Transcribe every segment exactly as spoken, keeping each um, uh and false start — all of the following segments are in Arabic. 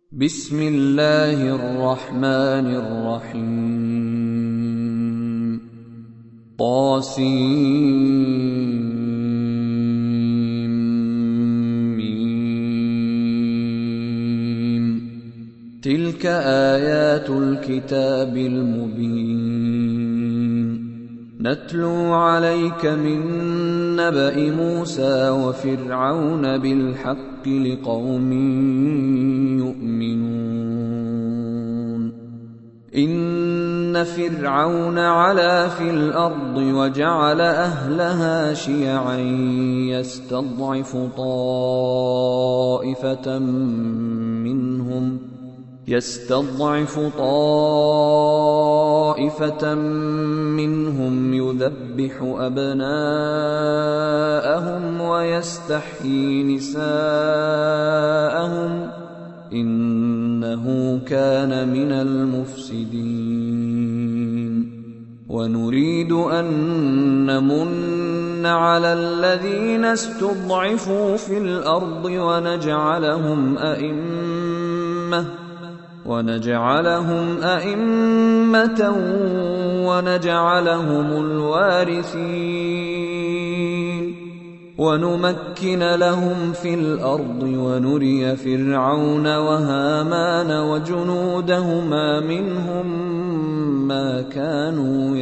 بسم الله الرحمن الرحيم طاسيم تلك آيات الكتاب المبين نتلو عليك من نبأ موسى وفرعون بالحق لقوم يؤمنون إن فرعون علا في الأرض وجعل أهلها شيعا يستضعف طائفة منهم يستضعف طائفة منهم يذبح أبناءهم ويستحيي نساءهم إنه كان من المفسدين ونريد أن نمن على الذين استضعفوا في الأرض ونجعلهم أئمة ونجعلهم أئمة ونجعلهم الوارثين ونمكن لهم في الأرض ونري فرعون وهامان وجنودهما منهم ما كانوا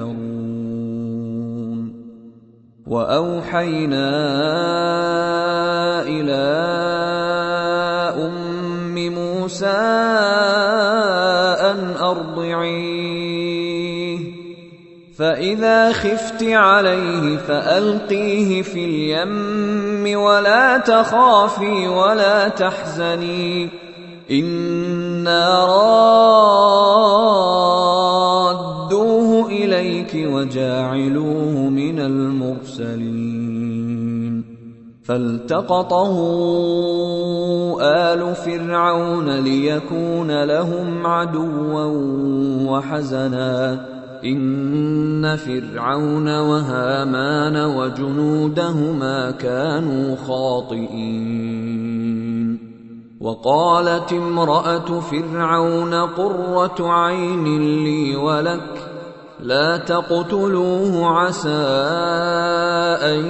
يحذرون وأوحينا إلى أم موسى أن أرضعيه فإذا خفت عليه فألقيه في اليم ولا تخافي ولا تحزني إنا رادوه إليك وجاعلوه من المرسلين فالتقطه آل فرعون ليكون لهم عدوا وحزنا إن فرعون وهامان وجنودهما كانوا خاطئين وقالت امرأة فرعون قرة عين لي ولك لا تقتلوه عسى أن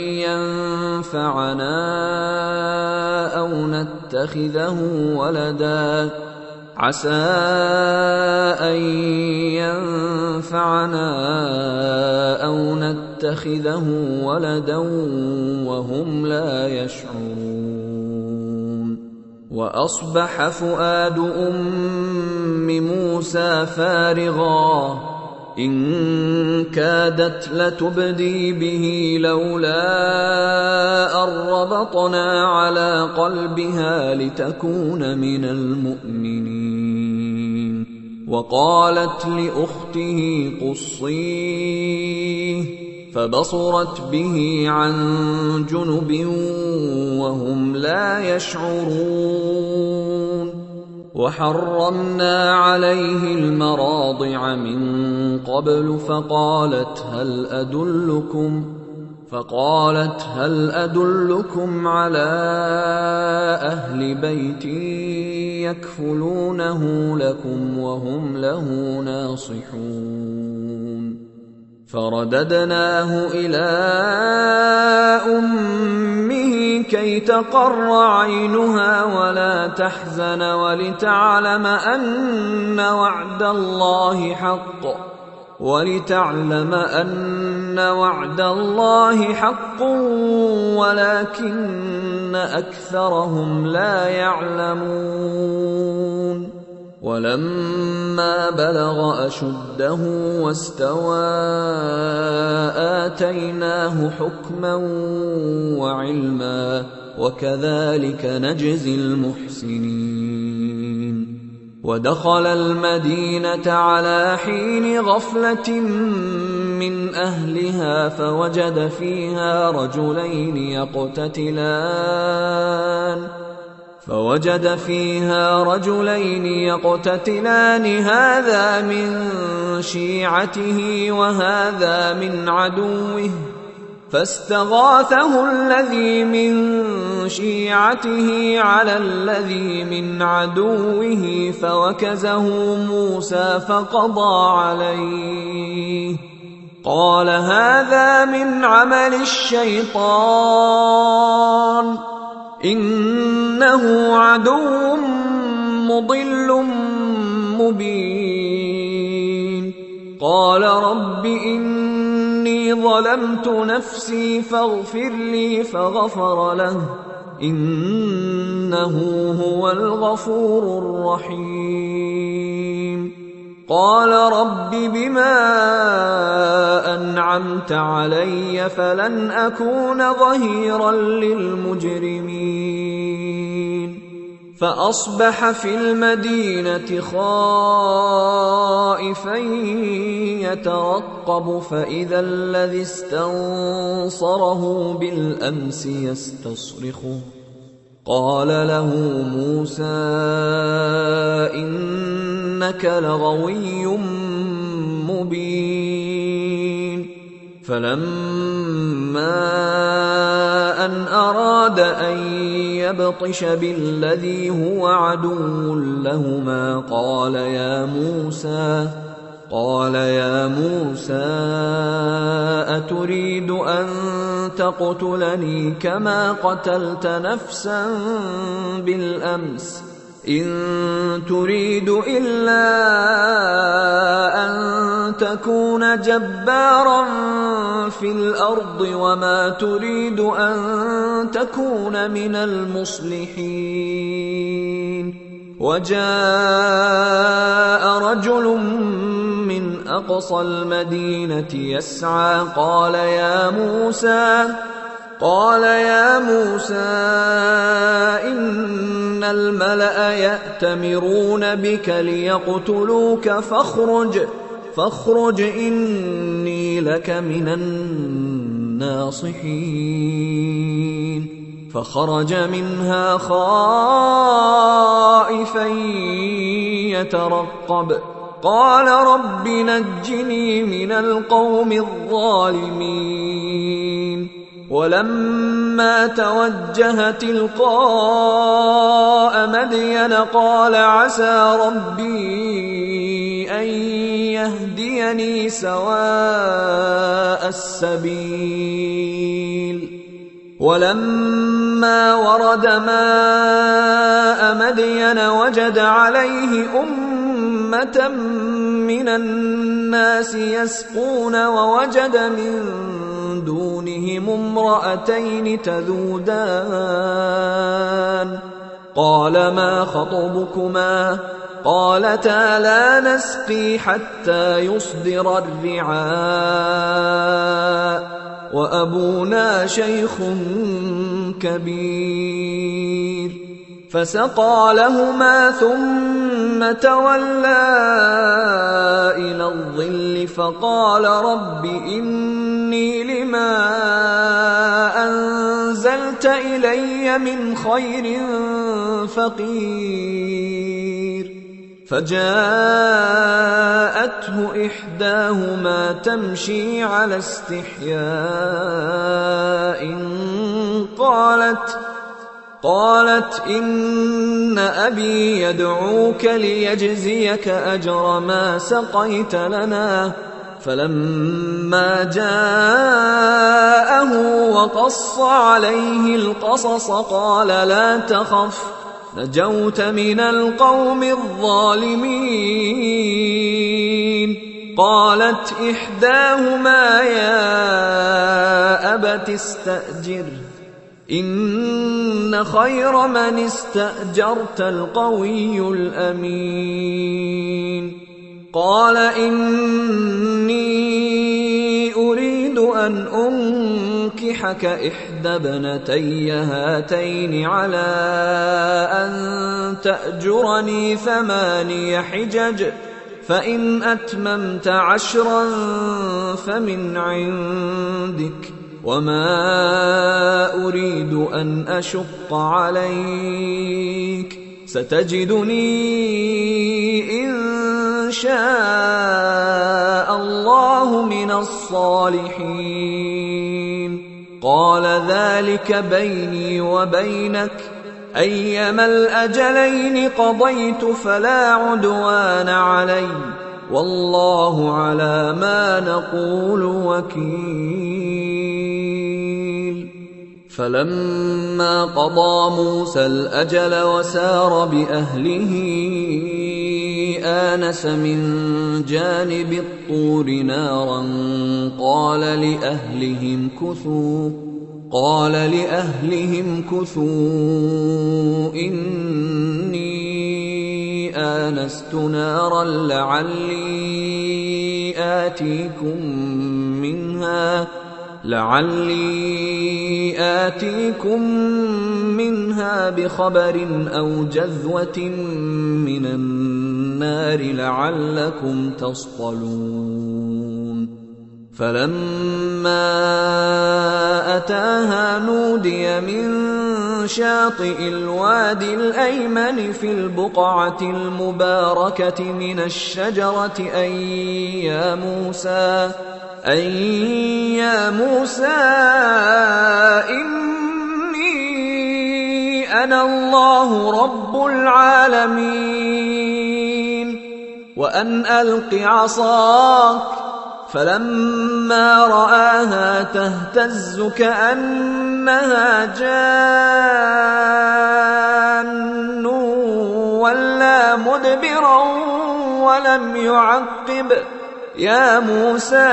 ينفعنا أو نتخذه ولدا عسى أن ينفعنا أو نتخذه ولدا وهم لا يشعرون وأصبح فؤاد أم موسى فارغا إن كادت لتبدي به لولا أن ربطنا على قلبها لتكون من المؤمنين وقالت لأخته قصيه فبصرت به عن جنب وهم لا يشعرون وحرمنا عليه المراضع من قبل فقالت هل أدلكم فقالت هل أدلكم على أهل بيت يكفلونه لكم وهم له ناصحون فرددناه إلى أمه كي تقر عينها ولا تحزن ولتعلم أن وعد الله حق ولتعلم أن وعد الله حق ولكن أكثرهم لا يعلمون ولما بلغ أشده واستوى آتيناه حكما وعلما وكذلك نجزي المحسنين ودخل المدينة على حين غفلة من أهلها فوجد فيها رجلين يقتتلان فوجد فيها رجلين يقتتلان هذا من شيعته وهذا من عدوه فاستغاثه الذي من شيعته على الذي من عدوه فوكزه موسى فقضى عليه. قال هذا من عمل الشيطان إنه عدو مضل مبين. قال رب إني ظلمت نفسي فاغفر لي فغفر له إنه هو الغفور الرحيم. قال رب بما أنعمت علي فلن أكون ظهيرا للمجرمين. فأصبح في المدينة خائفا يترقب فإذا الذي استنصره بالأمس يستصرخه. قال له موسى إنك لغوي مبين. فلما أن أراد أن يبطش بالذي هو عدو لهما قال يا موسى قال يا موسى أتريد أن تقتلني كما قتلت نفسا بالأمس إن تريد إلا أن تكون جبارا في الأرض وما تريد أن تكون من المصلحين. وجاء رجل من أقصى المدينة يسعى قال يا موسى قال يا موسى إن الملأ يأتمرون بك ليقتلوك فاخرج فاخرج إني لك من الناصحين. فخرج منها خائفا يترقب قال رب نجني من القوم الظالمين. ولما توجه تلقاء مدين قال عسى ربي أن يهديني سواء السبيل. ولما ورد ماء مدين وجد عليه أمة من الناس يسقون ووجد من دونهم امرأتين تذودان. قال ما خطبكما قالتا لا نسقي حتى يصدر الرعاء وأبونا شيخ كبير. فسقى لهما ثم تولى إلى الظل فقال رب إني لما أنزلت إلي من خير فقير. فجاءته إحداهما تمشي على استحياء قالت قالت إن أبي يدعوك ليجزيك أجر ما سقيت لنا. فلما جاءه وقص عليه القصص قال لا تخف نجوت من القوم الظالمين. قالت إحداهما يا أبت استأجره إن خير من استأجرت القوي الأمين. قال إني أريد أن أنكحك إحدى ابنتي هاتين على أن تأجرني ثماني حجج فإن أتممت عشرا فمن عندك وما أريد أن أشق عليك ستجدني إن شاء الله من الصالحين. قال ذلك بيني وبينك أيما الأجلين قضيت فلا عدوان علي والله على ما نقول وكيل. فلما قضى موسى الأجل وسار بأهله آنس من جانب الطور نارا قال لأهلهم كثوا قال لأهلهم كثوا إني آنست نارا لعلي آتيكم منها لعلي آتيكم منها بخبر أو جذوة من النار لعلكم تصطلون. فلما أتاها نودي من شاطئ الوادي الأيمن في البقعة المباركة من الشجرة أن يا موسى أن يا موسى إني أنا الله رب العالمين وأن ألق عصاك. فلما رآها تهتز كأنها جان ولا مدبرا ولم يعقب يا موسى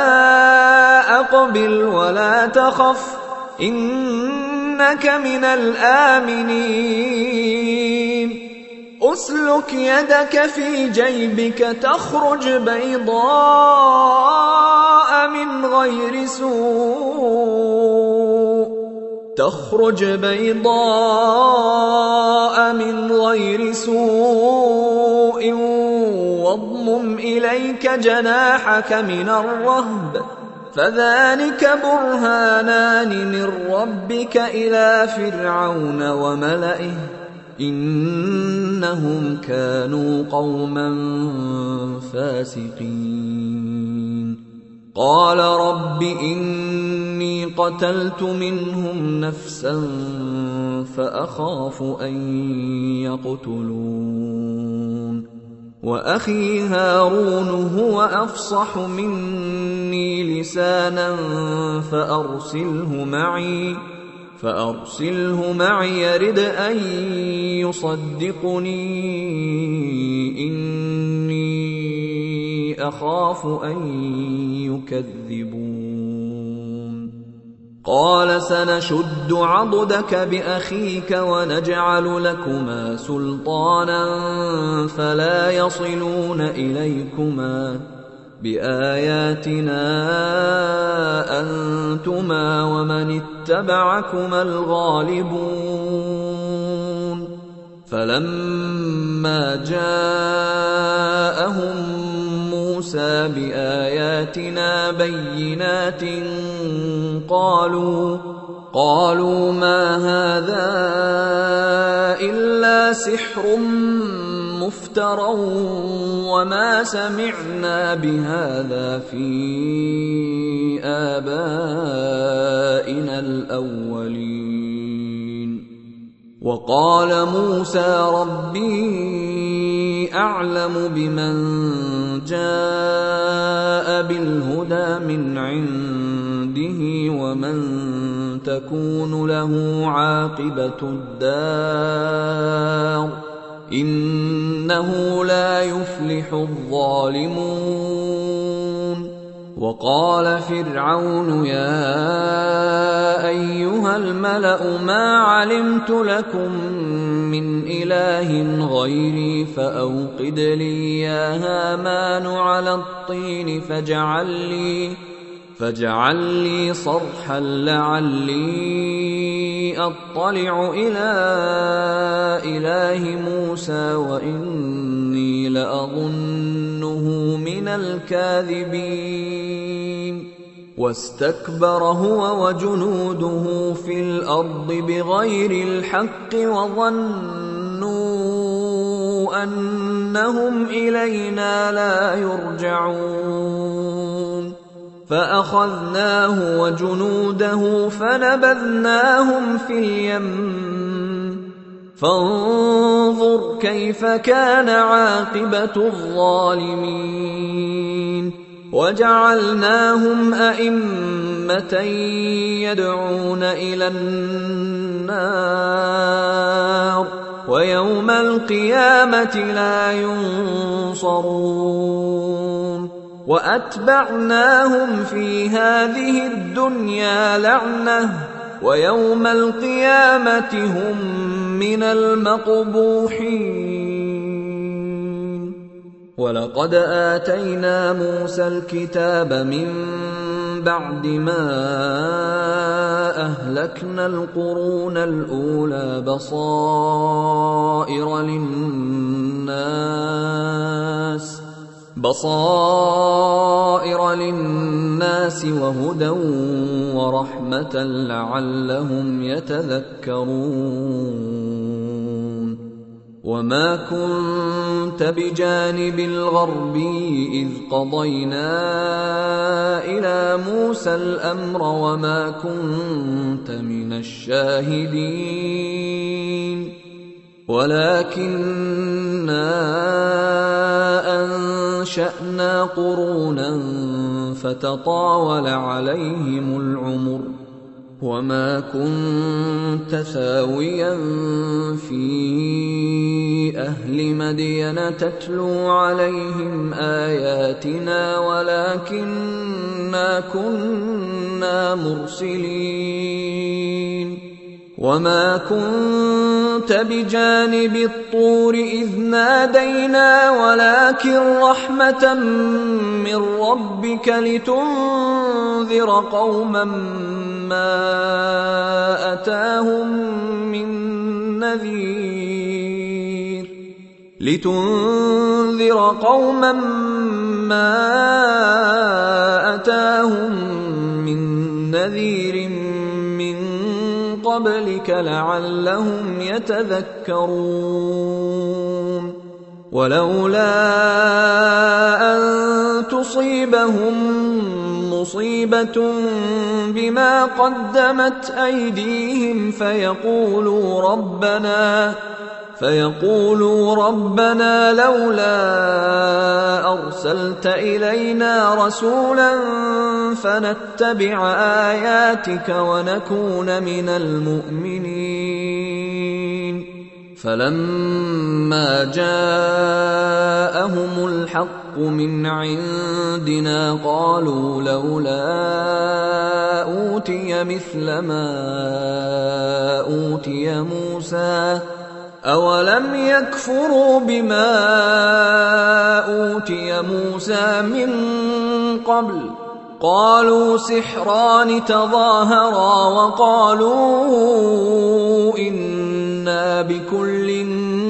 أقبل ولا تخف إنك من الآمنين. أسلك يدك في جيبك تخرج بيضاء من غير سوء تخرج بيضاء من غير سوء واضمم إليك جناحك من الرهب فذلك برهانان من ربك إلى فرعون وملئه إنهم كانوا قوما فاسقين. قال رب إني قتلت منهم نفسا فأخاف أن يقتلون وأخي هارون هو أفصح مني لسانا فأرسله معي فأرسله معي يرد أن يصدقني إني أخاف أن يكذبون. قال سنشد عضدك بأخيك ونجعل لكما سلطانا فلا يصلون إليكما بآياتنا أنتما ومن اتبعكما الغالبون. فلما جاءهم موسى بآياتنا بينات قالوا قالوا ما هذا إلا سحر مفترى وما سمعنا بهذا في آبائنا الأولين. وقال موسى ربي أعلم بمن جاء بالهدى من عنده ومن تكون له عاقبة الدار إنه لا يفلح الظالمون. وقال فرعون يا أيها الملأ ما علمت لكم من إله غيري فأوقد لي يا هامان على الطين فاجعل لي فاجعل لي صرحا لعلي أطلع إلى إله موسى وإني لأظنه من الكاذبين. واستكبر هو وجنوده في الأرض بغير الحق وظنوا أنهم إلينا لا يرجعون. فأخذناه وجنوده فنبذناهم في اليم فانظر كيف كان عاقبة الظالمين وجعلناهم أئمة يدعون إلى النار ويوم القيامة لا ينصرون وأتبعناهم في هذه الدنيا لعنة ويوم القيامة هم من المقبوحين ولقد آتينا موسى الكتاب من بعد ما أهلكنا القرون الأولى بصائر للناس بصائر للناس وهدى ورحمة لعلهم يتذكرون وما كنت بجانب الغربي إذ قضينا إلى موسى الأمر وما كنت من الشاهدين ولكننا أنشأنا قرونا فتطاول عليهم العمر وما كنت ثاويا في أهل مدين تتلو عليهم آياتنا ولكننا كنا مرسلين وما كنت بجانب الطور إذ نادينا ولكن رحمة من ربك لتنذر قوما ما أتاهم من نذير لتنذر قوما ما أتاهم من نذير من قبلك لعلهم يتذكرون ولولا أن تصيبهم مصيبة بما قدمت أيديهم فيقولوا ربنا فيقولوا ربنا لولا أرسلت إلينا رسولا فنتبع آياتك ونكون من المؤمنين فلما جاءهم الحق من عندنا قالوا لولا أوتي مثل ما أوتي موسى أولم يكفروا بما أوتي موسى من قبل قالوا سحران تظاهرا وقالوا إنا بكل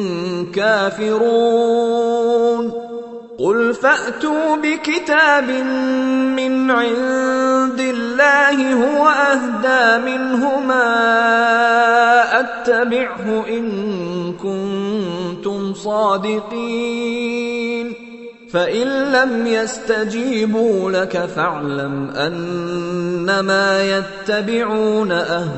كافرون قل فأتوا بكتاب من عند الله هو أهدى منهما أتبعه إن كنتم صادقين فإن لم يستجيبوا لك فاعلم أنما يتبعون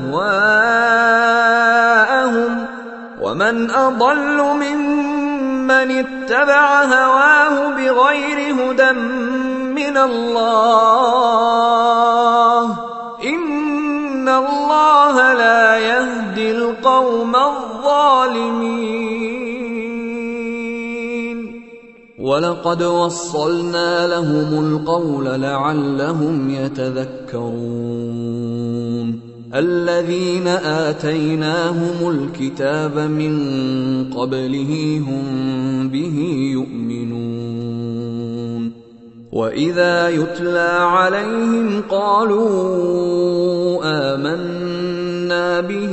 أهواءهم ومن أضل ممن اتبع هواه بغير هدى من الله إن الله لا يهدي القوم الظالمين ولقد وصلنا لهم القول لعلهم يتذكرون الذين آتيناهم الكتاب من قبله هم به يؤمنون وإذا يتلى عليهم قالوا آمنا به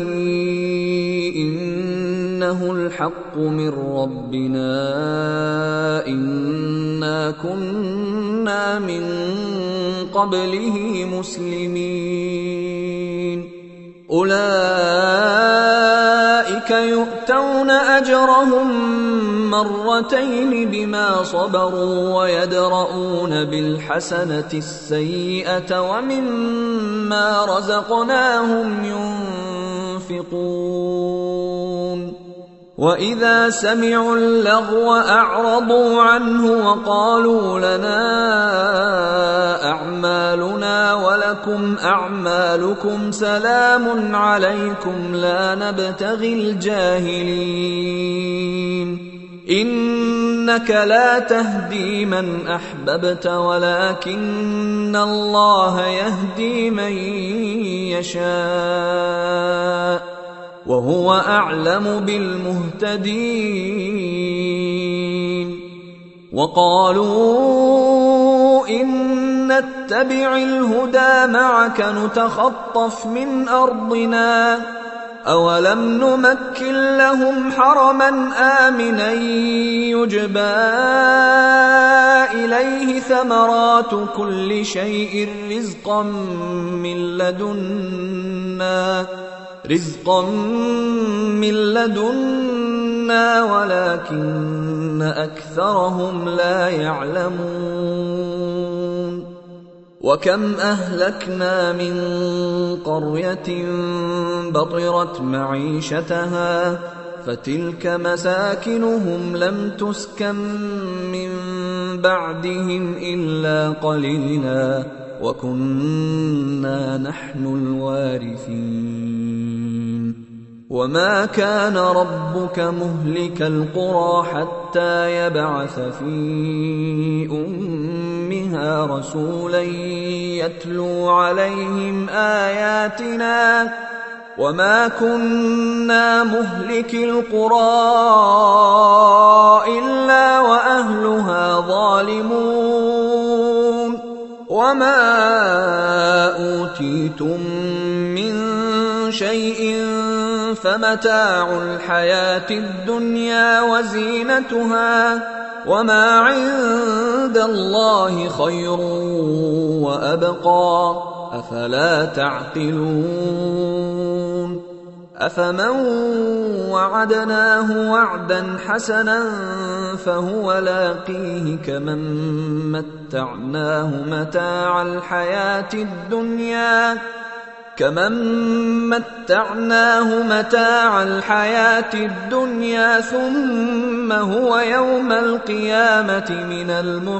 إنه الحق من ربنا إنا كنا من قبله مسلمين أولئك أولئك يؤتون أجرهم مرتين بما صبروا ويدرؤون بالحسنة السيئة ومما رزقناهم ينفقون وإذا سمعوا اللغو أعرضوا عنه وقالوا لنا أعمالنا ولكم أعمالكم سلام عليكم لا نبتغي الجاهلين إنك لا تهدي من أحببت ولكن الله يهدي من يشاء وهو أعلم بالمهتدين وقالوا إن نتبع الهدى معك نتخطف من أرضنا أولم نمكن لهم حرما آمنا يجبى إليه ثمرات كل شيء رزقا من لدنا رزقا من لدنا ولكن أكثرهم لا يعلمون وكم أهلكنا من قرية بطرت معيشتها فتلك مساكنهم لم تسكن من بعدهم إلا قليلا وكنا نحن الوارثين وما كان ربك مهلك القرى حتى يبعث في أمها رسولا يتلو عليهم آياتنا وما كنا مهلك القرى إلا وأهلها ظالمون وما أوتيتم من شيء فمتاع الحياة الدنيا وزينتها وما عند الله خير وأبقى أفلا تعقلون أفمن وعدناه وعدا حسنا فهو لاقيه كمن متعناه متاع الحياة الدنيا كمن متعناه متاع الحياة الدنيا ثم هو يوم القيامة من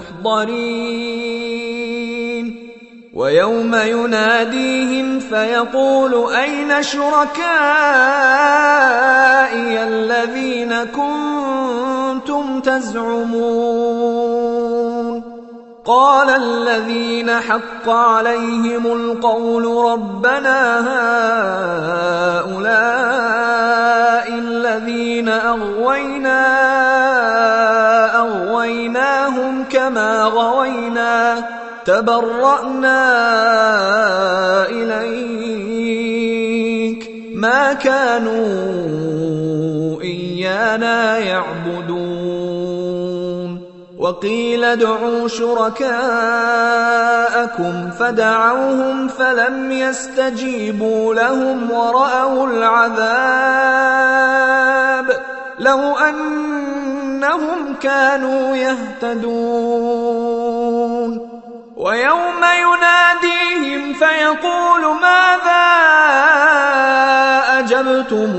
المحضرين ويوم يناديهم فيقول أين شركائي الذين كنتم تزعمون قال الذين حق عليهم القول ربنا هؤلاء الذين أغوينا أغويناهم كما غوينا تبرأنا إليك ما كانوا إيانا يعبدون وقيل ادعوا شركاءكم فدعوهم فلم يستجيبوا لهم ورأوا العذاب لو أنهم كانوا يهتدون ويوم يناديهم فيقول ماذا أجبتم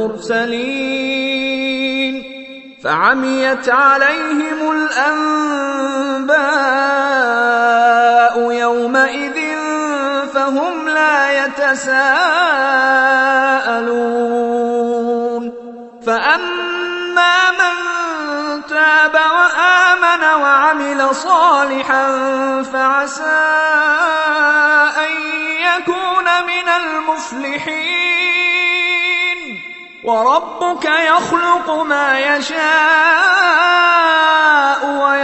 المرسلين فعميت عليهم الأنباء يومئذ فهم لا يتساءلون فأما من تاب وآمن وعمل صالحا فعسى أن يكون من المفلحين وربك يخلق ما يشاء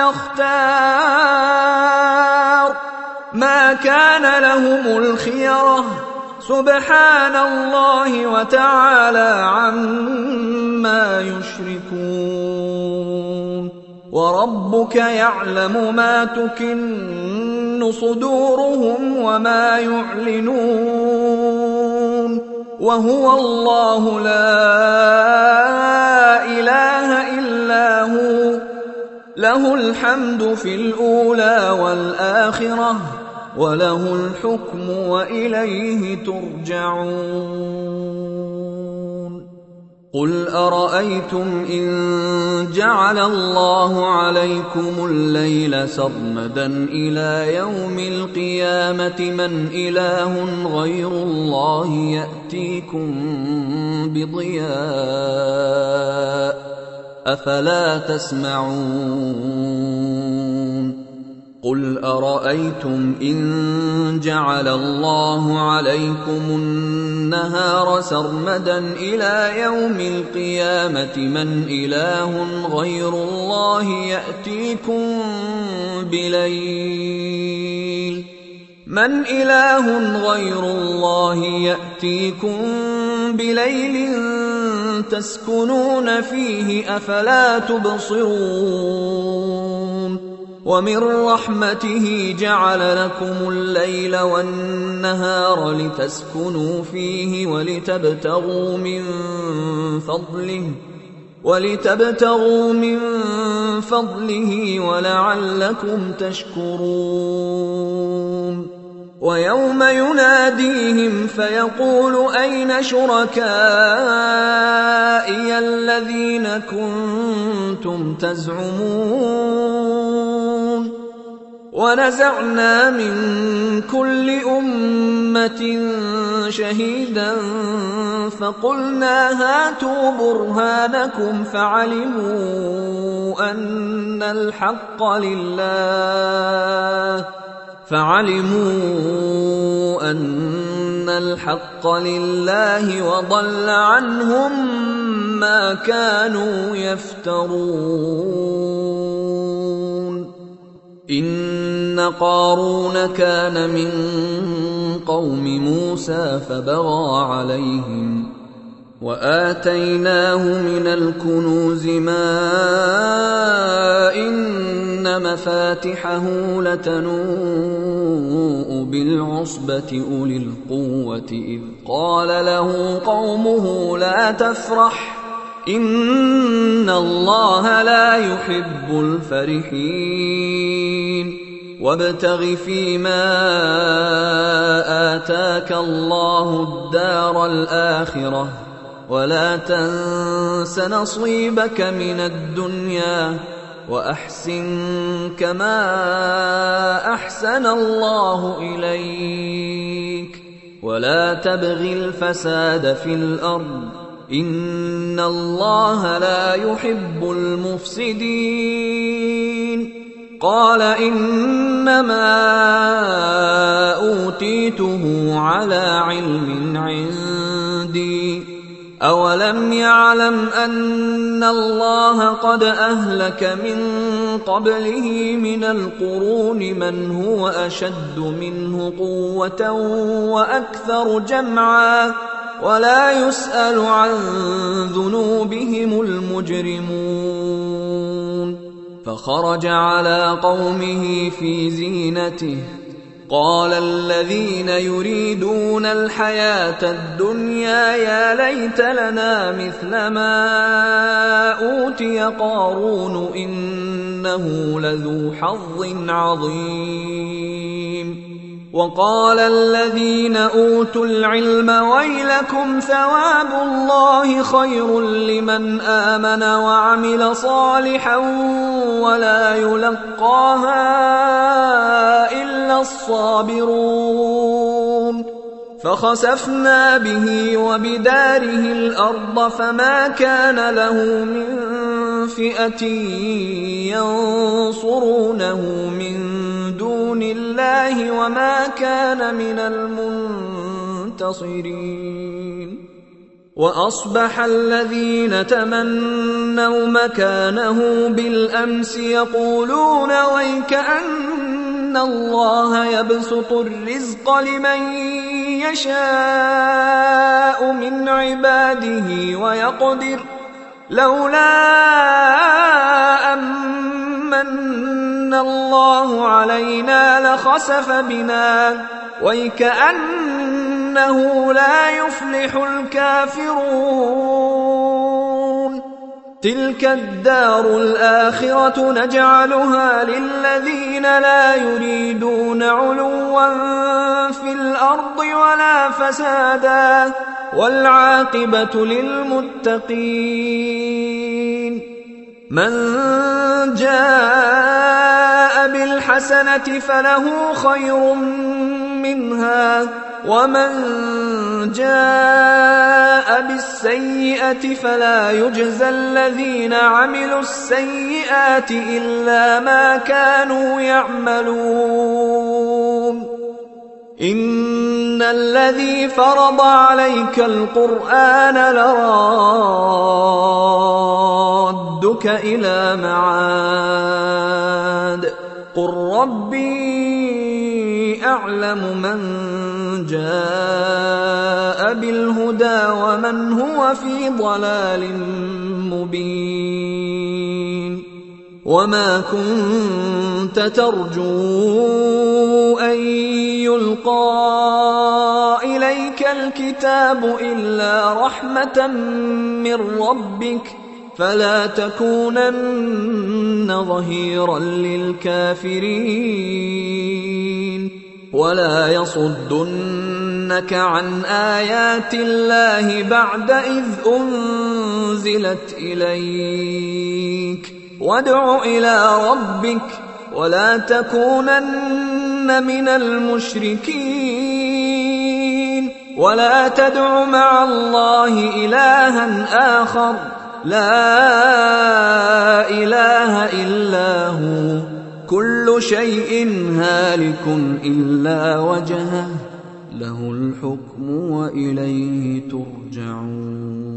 ويختار ما كان لهم الخيرة سبحان الله وتعالى عما يشركون وربك يعلم ما تكن صدورهم وما يعلنون وهو الله لا إله إلا هو، له الحمد في الأولى والآخرة، وله الحكم وإليه ترجعون. قل أرأيتم إن جعل الله عليكم الليل سرمدا إلى يوم القيامة من إله غير الله يأتيكم بضياء أفلا تسمعون. قل أرأيتم إن جعل الله عليكم النهار سرمدا إلى يوم القيامة من إله غير الله يأتيكم بليل من إله غير الله يأتيكم بليل تسكنون فيه أفلا تبصرون. ومن رحمته جعل لكم الليل والنهار لتسكنوا فيه ولتبتغوا من فضله ولتبتغوا من فضله ولعلكم تشكرون. ويوم يناديهم فيقول أين شركائي الذين كنتم تزعمون. ونزعنا من كل أمة شهيدا فقلنا هاتوا برهانكم فعلموا أن الحق لله فعلموا أن الحق لله وضل عنهم ما كانوا يفترون. إن قارون كان من قوم موسى فبغى عليهم وآتيناه من الكنوز ما إن مفاتحه لتنوء بالعصبة أولي القوة إذ قال له قومه لا تفرح إن الله لا يحب الفرحين. وابتغ فيما آتاك الله الدار الآخرة ولا تنس نصيبك من الدنيا وأحسن كما أحسن الله إليك ولا تبغ الفساد في الأرض إن الله لا يحب المفسدين. قال إنما أوتيته على علم عندي أولم يعلم أن الله قد أهلك من قبله من القرون من هو أشد منه قوة وأكثر جمعا ولا يسأل عن ذنوبهم المجرمون. فخرج على قومه في زينته قال الذين يريدون الحياة الدنيا يا ليت لنا مثل ما أوتي قارون إنه لذو حظ عظيم. وقال الذين أوتوا العلم ويلكم ثواب الله خير لمن آمن وعمل صالحا ولا يلقاها إلا الصابرون. فخسفنا به وبداره الأرض فما كان له من فئة ينصرونه من دون الله وما كان من المنتصرين. وأصبح الذين تمنوا مكانه بالأمس يقولون ويكأن الله يبسط الرزق لمن يشاء من عباده ويقدر لولا أمن الله علينا لخسف بنا ويكأن إنه لا يفلح الكافرون. تلك الدار الآخرة نجعلها للذين لا يريدون علوا في الأرض ولا فسادا والعاقبة للمتقين. من جاء بالحسنة فله خير منها ومن جاء بالسيئة فلا يجزى الذين عملوا السيئات إلا ما كانوا يعملون. إن الذي فرض عليك القرآن لرادك إلى معاد قل ربي أعلم من جاء بالهدى ومن هو في ضلال مبين. وما كنت ترجو أن يلقى إليك الكتاب إلا رحمة من ربك فلا تكونن ظهيرا للكافرين. ولا يصدنك عن آيات الله بعد إذ أنزلت إليك وادع إلى ربك ولا تكونن من المشركين. ولا تدع مع الله إلها آخر لا إله إلا هو كل شيء هالك إلا وجهه له الحكم وإليه ترجعون.